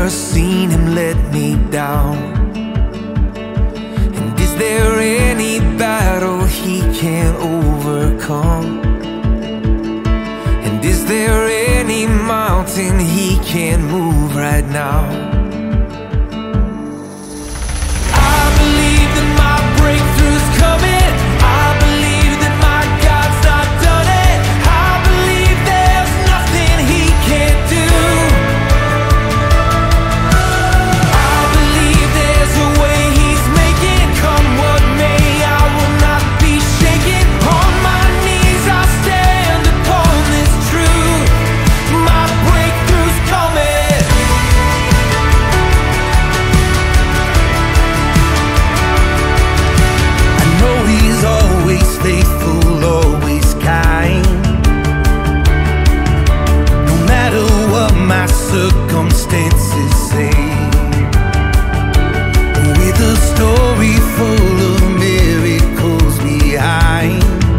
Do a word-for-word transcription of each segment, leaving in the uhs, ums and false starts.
never seen him let me down. And is there any battle he can't overcome? And is there any mountain he can't move right now? I believe that my breakthrough's coming. I believe that my God's not done it. I believe there's nothing he can't do. I believe there's a way he's making. Come what may, I will not be shaken. On my knees I'll stand upon this truth. My breakthrough's coming. I know he's always faithful, always kind. No matter what my circumstances say, with a story full of miracles behind.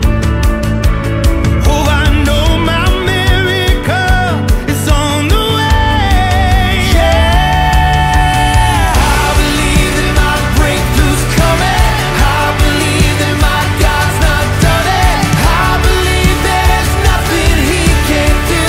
Oh, I know my miracle is on the way. Yeah, I believe that my breakthrough's coming. I believe that my God's not done it. I believe there's nothing he can't do.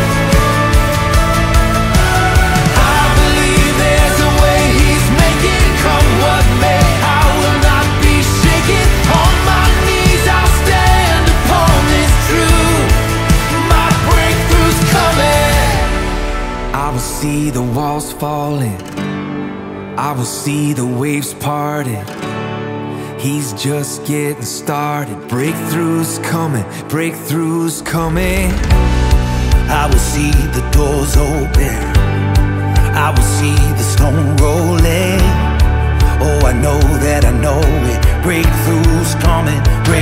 I believe there's a way he's making. Come what may, I will not be shaken. On my knees I'll stand upon this truth. My breakthrough's coming. I will see the walls falling. I will see the waves parted. He's just getting started. Breakthroughs coming, breakthroughs coming. I will see the doors open. I will see the stone rolling. Oh, I know that I know it. Breakthroughs coming, breakthroughs